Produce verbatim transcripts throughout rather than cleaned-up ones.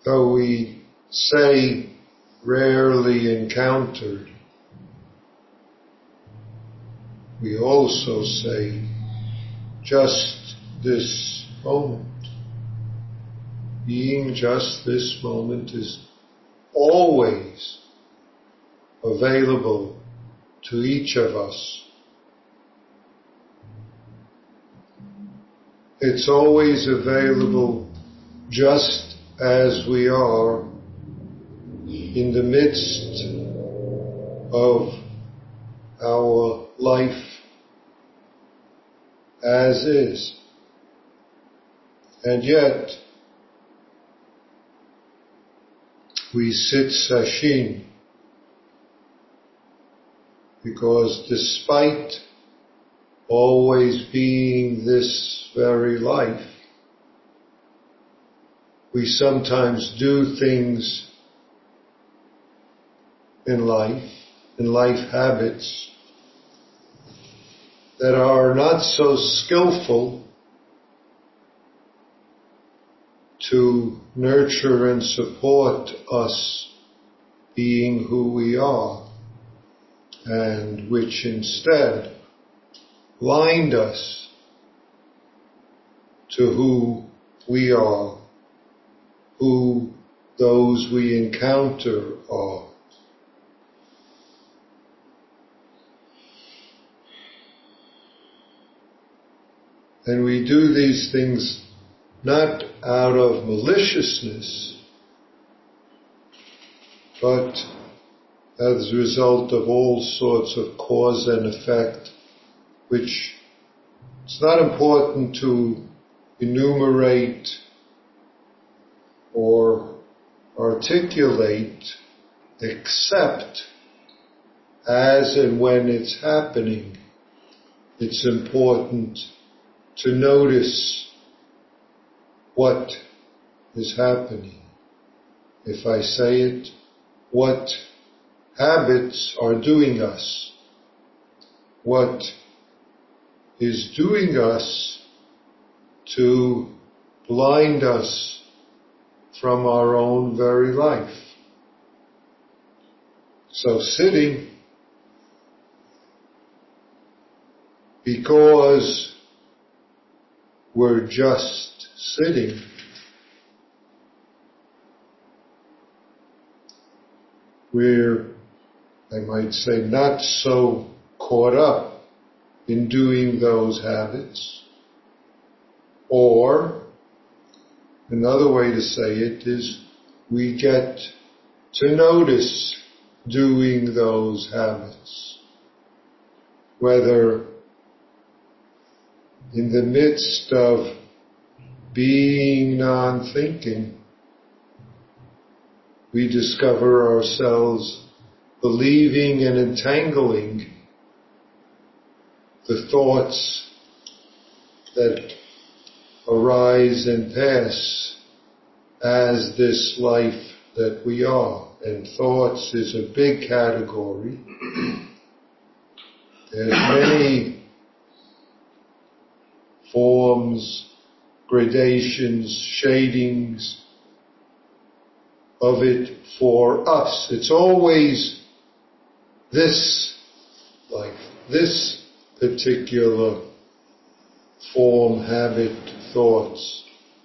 though we say rarely encountered, we also say just this moment. Being just this moment is always available to each of us. It's always available just as we are in the midst of our life as is. And yet, we sit sesshin because despite always being this very life, we sometimes do things in life, in life habits, that are not so skillful to nurture and support us being who we are, and which instead blind us to who we are, who those we encounter are. And we do these things not out of maliciousness, but as a result of all sorts of cause and effect, which it's not important to enumerate or articulate, except as and when it's happening, it's important to notice what is happening. If I say it, what habits are doing us, what is doing us to blind us from our own very life. So sitting, because we're just sitting, we're, I might say, not so caught up in doing those habits. Or, another way to say it is, we get to notice doing those habits. Whether in the midst of being non-thinking, we discover ourselves believing and entangling the thoughts that arise and pass as this life that we are. And thoughts is a big category. There's many forms, gradations, shadings of it for us. It's always this life, this particular form, habit, thoughts.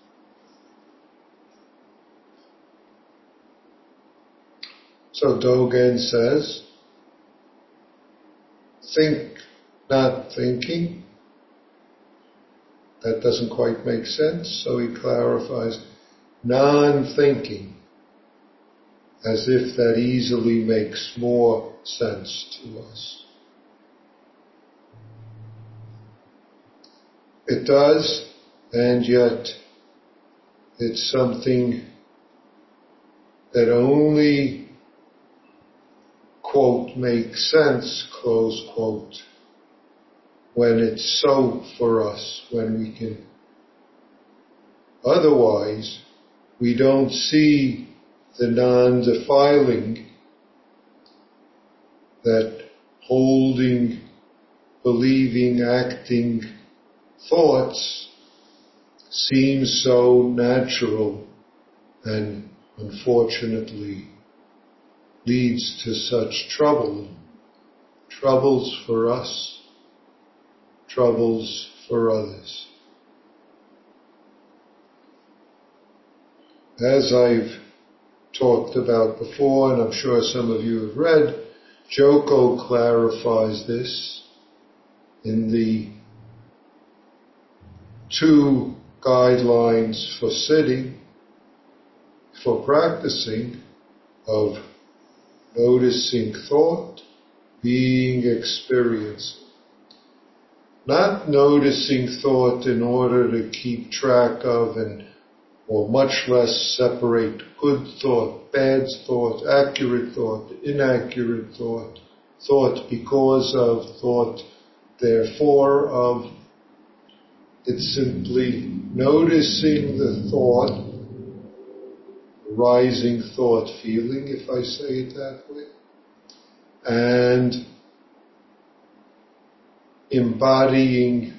So Dogen says, think not thinking. That doesn't quite make sense, so he clarifies, non-thinking, as if that easily makes more sense to us. It does, and yet it's something that only, quote, makes sense, close quote, when it's so for us, when we can. Otherwise, we don't see the non-defiling that holding, believing, acting thoughts seems so natural and unfortunately leads to such trouble. Troubles for us, troubles for others. As I've talked about before, and I'm sure some of you have read, Joko clarifies this in the two guidelines for sitting, for practicing, of noticing thought, being experienced. Not noticing thought in order to keep track of and or much less separate good thought, bad thought, accurate thought, inaccurate thought, thought because of, thought therefore of. It's simply noticing the thought, rising thought feeling, if I say it that way, and embodying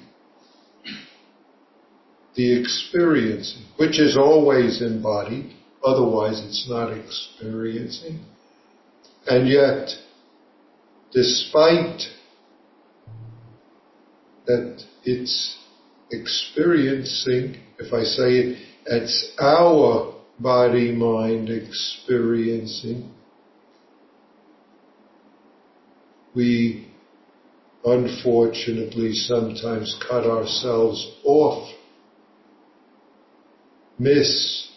the experiencing, which is always embodied, otherwise it's not experiencing. And yet, despite that it's experiencing, if I say it, it's our body-mind experiencing, we unfortunately sometimes cut ourselves off, miss,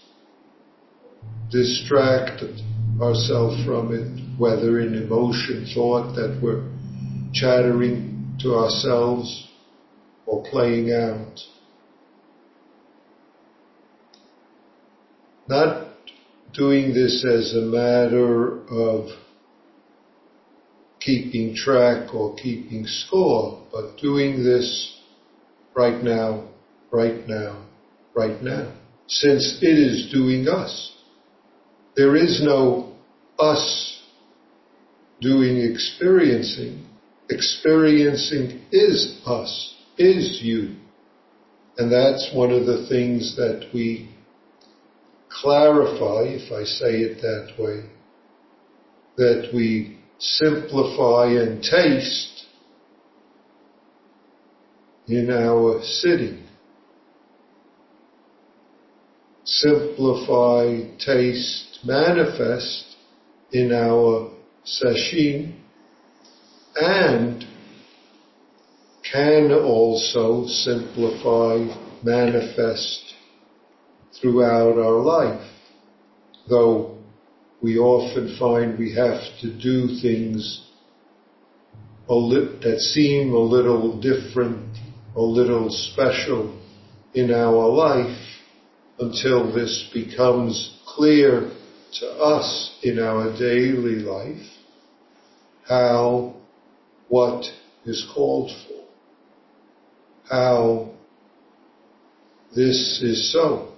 distract ourselves from it, whether in emotion, thought that we're chattering to ourselves or playing out. Not doing this as a matter of keeping track or keeping score, but doing this right now, right now, right now, since it is doing us. There is no us doing experiencing. Experiencing is us, is you. And that's one of the things that we clarify, if I say it that way, that we simplify and taste in our sitting. Simplify, taste, manifest in our sesshin, and can also simplify, manifest throughout our life, though we often find we have to do things a li- that seem a little different, a little special in our life, until this becomes clear to us in our daily life, how, what is called for, how this is so.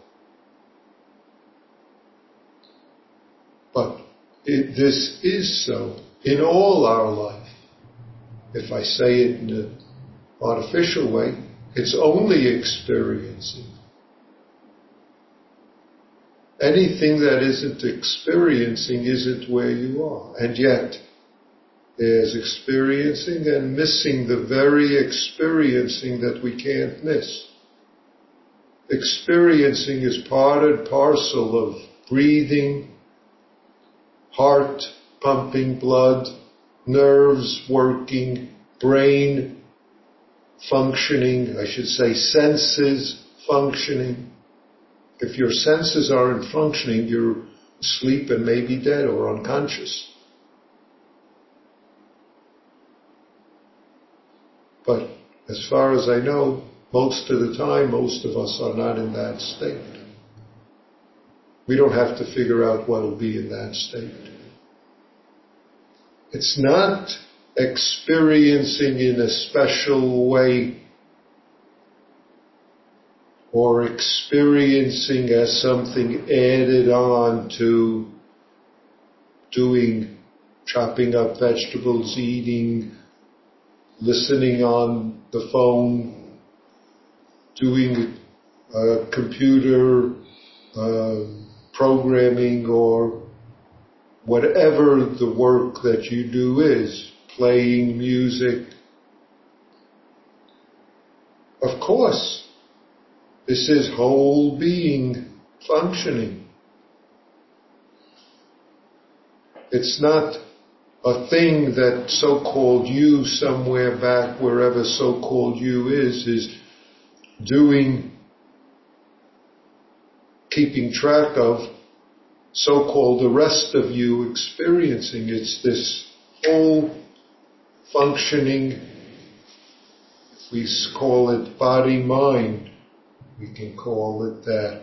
But it, this is so in all our life. If I say it in an artificial way, it's only experiencing. Anything that isn't experiencing isn't where you are. And yet, there's experiencing and missing the very experiencing that we can't miss. Experiencing is part and parcel of breathing, heart pumping blood, nerves working, brain functioning, I should say senses functioning. If your senses aren't functioning, you're asleep and maybe dead or unconscious. But as far as I know, most of the time, most of us are not in that state. We don't have to figure out what will be in that state. It's not experiencing in a special way or experiencing as something added on to doing, chopping up vegetables, eating, listening on the phone, doing a computer uh, programming or whatever the work that you do is, playing music. Of course, this is whole being functioning. It's not a thing that so-called you somewhere back, wherever so-called you is, is doing, keeping track of so-called the rest of you experiencing. It's this whole functioning, if we call it body-mind, we can call it that.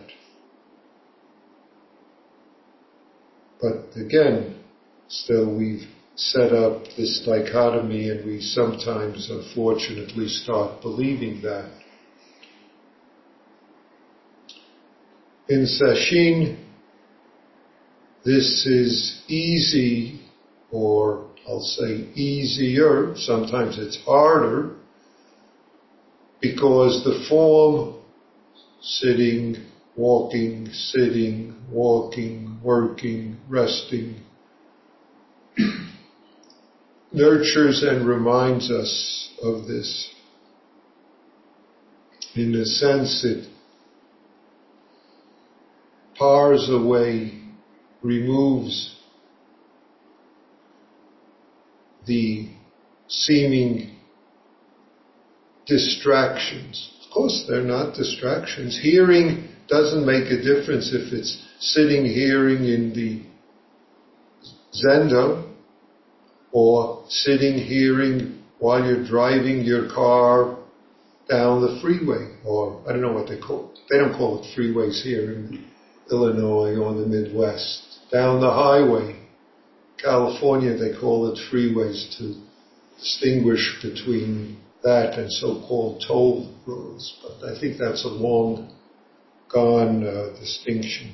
But again, still we've set up this dichotomy and we sometimes unfortunately start believing that. In Sesshin, this is easy, or I'll say easier, sometimes it's harder, because the form, sitting, walking, sitting, walking, working, resting, nurtures and reminds us of this. In a sense, it pars away, removes the seeming distractions. Of course, they're not distractions. Hearing doesn't make a difference if it's sitting hearing in the zendo or sitting hearing while you're driving your car down the freeway, or I don't know what they call it. They don't call it freeways here in Illinois or the Midwest. Down the highway. California, they call it freeways to distinguish between that and so-called toll roads. But I think that's a long gone uh, distinction.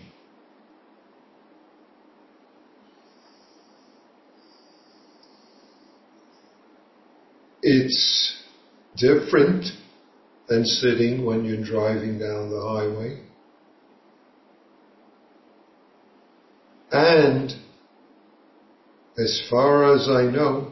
It's different than sitting when you're driving down the highway. And as far as I know,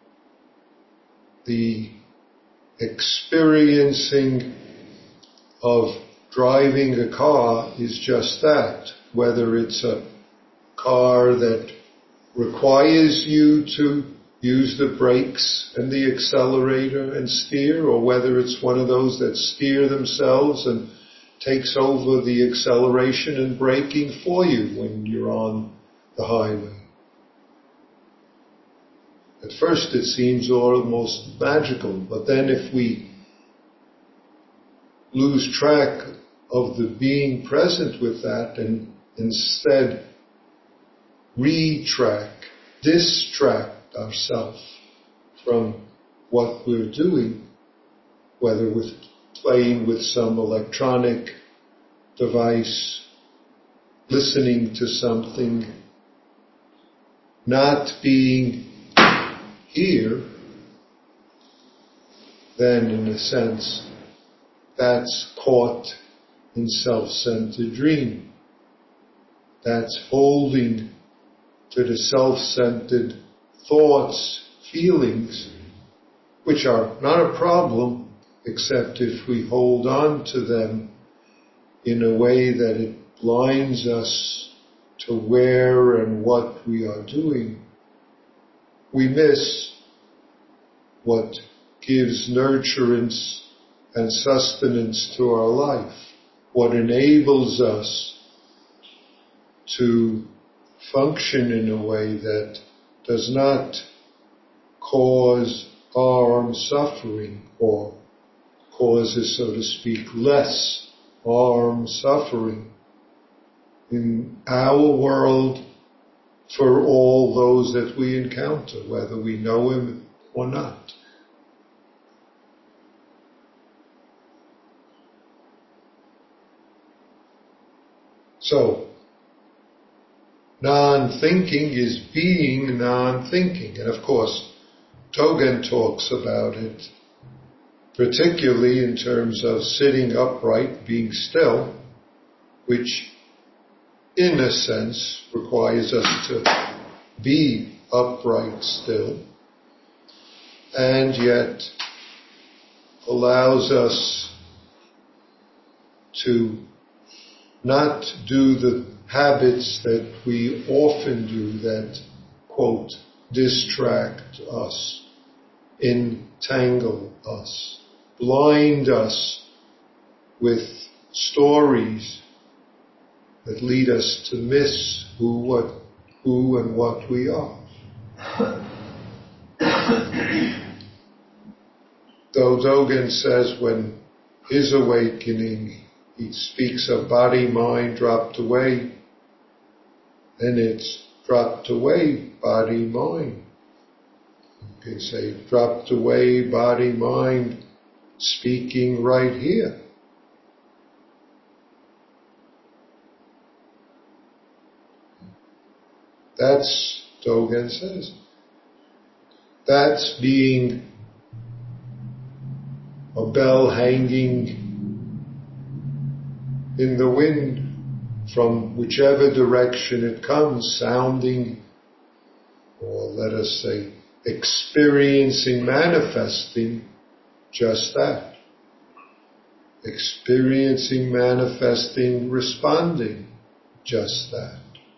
the experiencing of driving a car is just that. Whether it's a car that requires you to use the brakes and the accelerator and steer, or whether it's one of those that steer themselves and takes over the acceleration and braking for you when you're on the highway. At first it seems almost magical, but then if we lose track of the being present with that and instead retrack, distract ourselves from what we're doing, whether with playing with some electronic device, listening to something, not being here, then in a sense, that's caught in self-centered dream. That's holding to the self-centered thoughts, feelings, which are not a problem, except if we hold on to them in a way that it blinds us to where and what we are doing. We miss what gives nurturance and sustenance to our life, what enables us to function in a way that does not cause harm, suffering, or causes, so to speak, less harm, suffering in our world for all those that we encounter, whether we know him or not. So, non-thinking is being non-thinking. And of course, Dogen talks about it, particularly in terms of sitting upright, being still, which in a sense, requires us to be upright still, and yet allows us to not do the habits that we often do that, quote, distract us, entangle us, blind us with stories that lead us to miss who, what, who and what we are. Though Dogen says when his awakening, he speaks of body, mind dropped away, then it's dropped away, body, mind. You can say dropped away, body, mind, speaking right here. That's, Dogen says, that's being a bell hanging in the wind from whichever direction it comes, sounding, or let us say, experiencing, manifesting just that. Experiencing, manifesting, responding just that.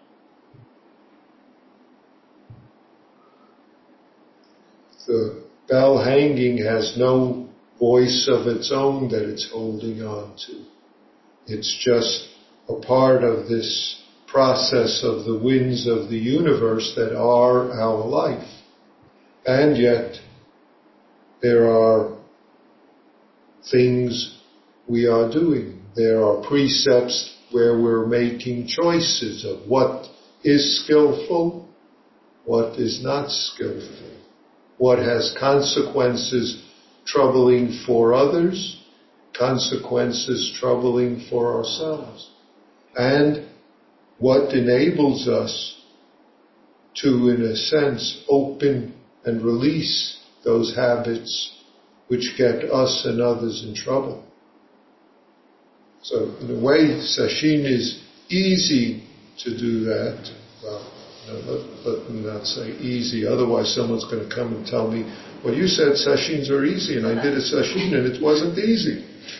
The bell hanging has no voice of its own that it's holding on to. It's just a part of this process of the winds of the universe that are our life. And yet, there are things we are doing. There are precepts where we're making choices of what is skillful, what is not skillful, what has consequences troubling for others, consequences troubling for ourselves, and what enables us to, in a sense, open and release those habits which get us and others in trouble. So, in a way, sesshin is easy to do that. Well, no, let, let me not say easy, otherwise someone's going to come and tell me, well, you said sesshins are easy, and I did a sesshin and it wasn't easy.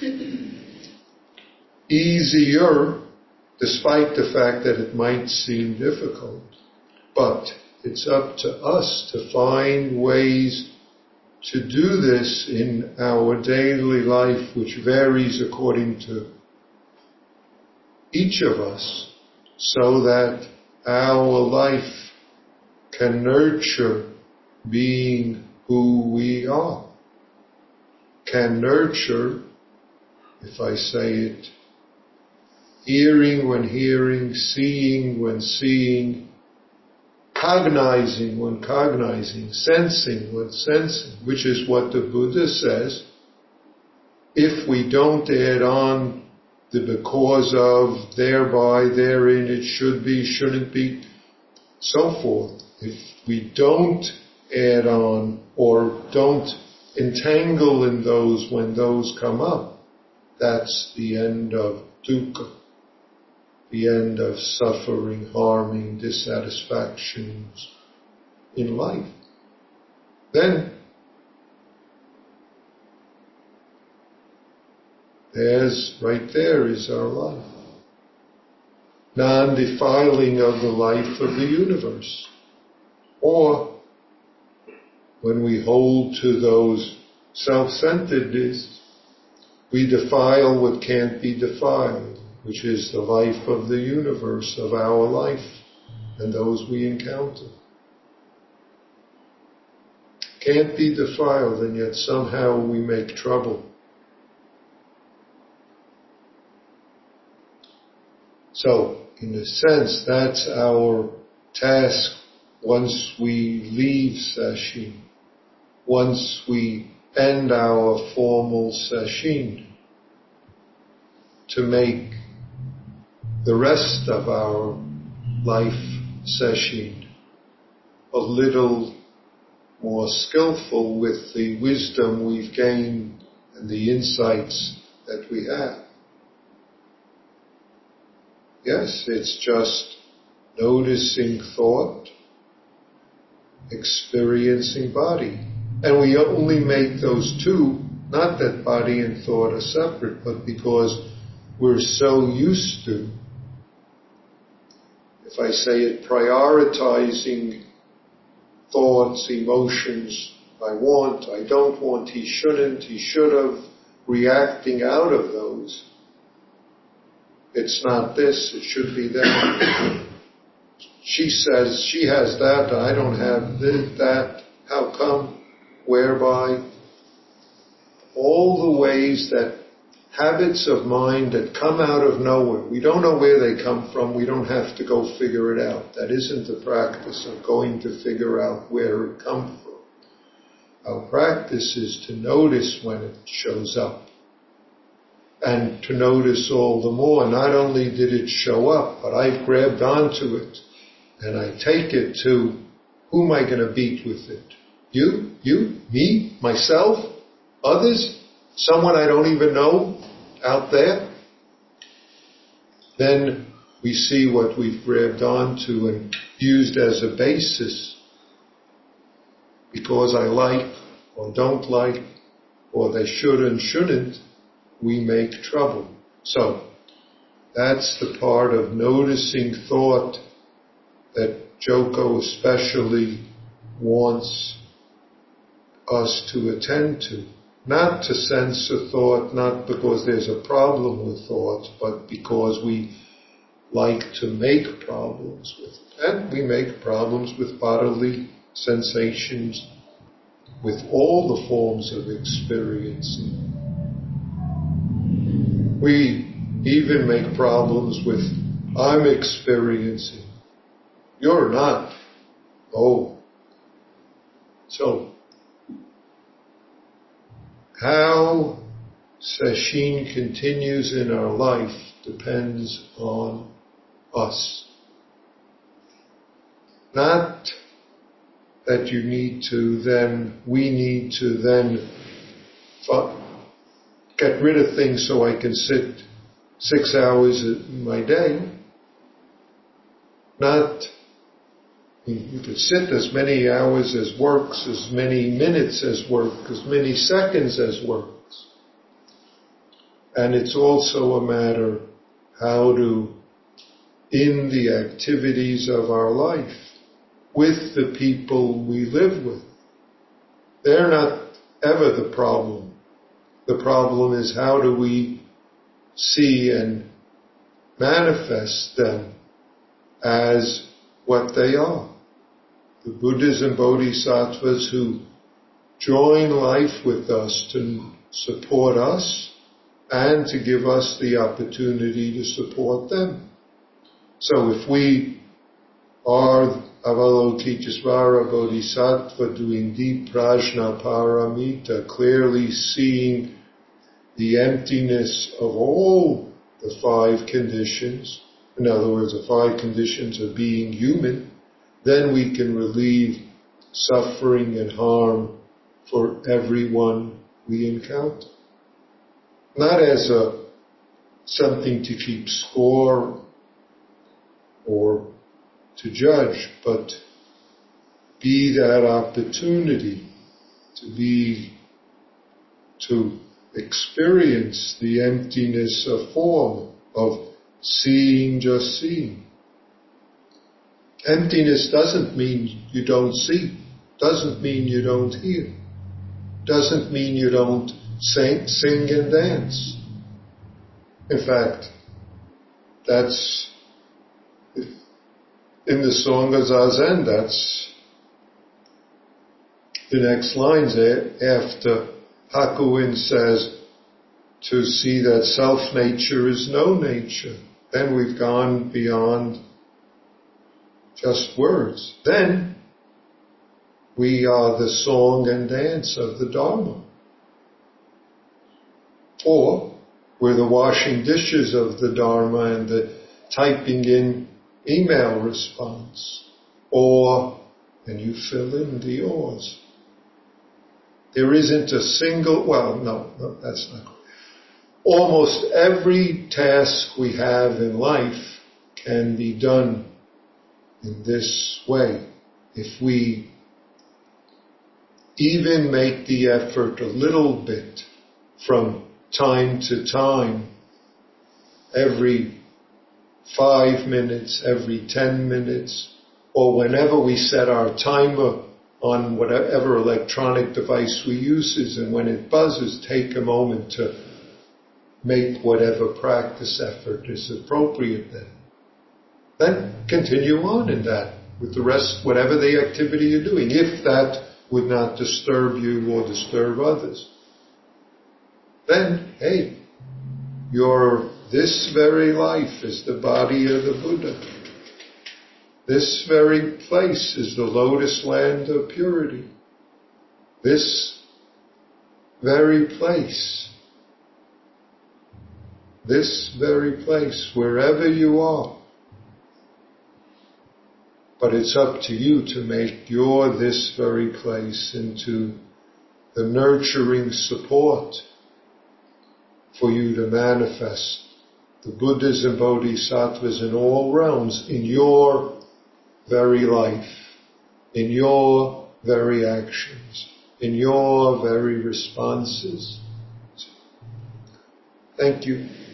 Easier, despite the fact that it might seem difficult, but it's up to us to find ways to do this in our daily life, which varies according to each of us, so that our life can nurture being who we are, can nurture, if I say it, hearing when hearing, seeing when seeing, cognizing when cognizing, sensing when sensing, which is what the Buddha says. If we don't add on the because of, thereby, therein, it should be, shouldn't be, so forth. If we don't add on or don't entangle in those when those come up, that's the end of dukkha, the end of suffering, harming, dissatisfactions in life. Then there's, right there is our life. Non-defiling of the life of the universe. Or, when we hold to those self-centeredness, we defile what can't be defiled, which is the life of the universe, of our life, and those we encounter. Can't be defiled, and yet somehow we make trouble. So, in a sense, that's our task once we leave sesshin, once we end our formal sesshin, to make the rest of our life sesshin a little more skillful with the wisdom we've gained and the insights that we have. yes, it's just noticing thought, experiencing body. And we only make those two, not that body and thought are separate, but because we're so used to, if I say it, prioritizing thoughts, emotions, I want, I don't want, he shouldn't, he should have, reacting out of those. It's not this, it should be that. She says she has that, I don't have this, that. How come? Whereby? All the ways that habits of mind that come out of nowhere. We don't know where they come from. We don't have to go figure it out. That isn't the practice of going to figure out where it comes from. Our practice is to notice when it shows up. And to notice all the more. Not only did it show up, but I've grabbed onto it. And I take it to, who am I going to beat with it? You? You? Me? Myself? Others? Someone I don't even know out there? Then we see what we've grabbed onto and used as a basis. Because I like or don't like, or they should and shouldn't, we make trouble. So, that's the part of noticing thought that Joko especially wants us to attend to. Not to censor thought, not because there's a problem with thoughts, but because we like to make problems with it. And we make problems with bodily sensations, with all the forms of experiencing. We even make problems with, I'm experiencing. You're not. Oh. So, how sesshin continues in our life depends on us. Not that you need to then, we need to then get rid of things so I can sit six hours in my day. Not, you could sit as many hours as works, as many minutes as work, as many seconds as works. And it's also a matter how to, in the activities of our life, with the people we live with. They're not ever the problem. The problem is how do we see and manifest them as what they are. The Buddhas and Bodhisattvas who join life with us to support us and to give us the opportunity to support them. So if we are Avalokitesvara Bodhisattva doing deep prajna paramita, clearly seeing the emptiness of all the five conditions, in other words, the five conditions of being human, then we can relieve suffering and harm for everyone we encounter. Not as a something to keep score or to judge, but be that opportunity to be, to experience the emptiness of form, of seeing just seeing. Emptiness doesn't mean you don't see, doesn't mean you don't hear, doesn't mean you don't sing, sing and dance. In fact, that's in the song of Zazen, that's the next lines after Hakuin says to see that self-nature is no nature. Then we've gone beyond just words. Then we are the song and dance of the Dharma. Or we're the washing dishes of the Dharma and the typing in email response. Or, and you fill in the ors. There isn't a single, well, no, no, that's not. Almost every task we have in life can be done in this way. If we even make the effort a little bit from time to time, every five minutes, every ten minutes, or whenever we set our timer on whatever electronic device we use, and when it buzzes, take a moment to make whatever practice effort is appropriate then. Then continue on in that with the rest, whatever the activity you're doing, if that would not disturb you or disturb others. Then, hey, your this very life is the body of the Buddha. This very place is the lotus land of purity. This very place, this very place, wherever you are. But it's up to you to make your this very place into the nurturing support for you to manifest the Buddhas and Bodhisattvas in all realms in your very life, in your very actions, in your very responses. Thank you.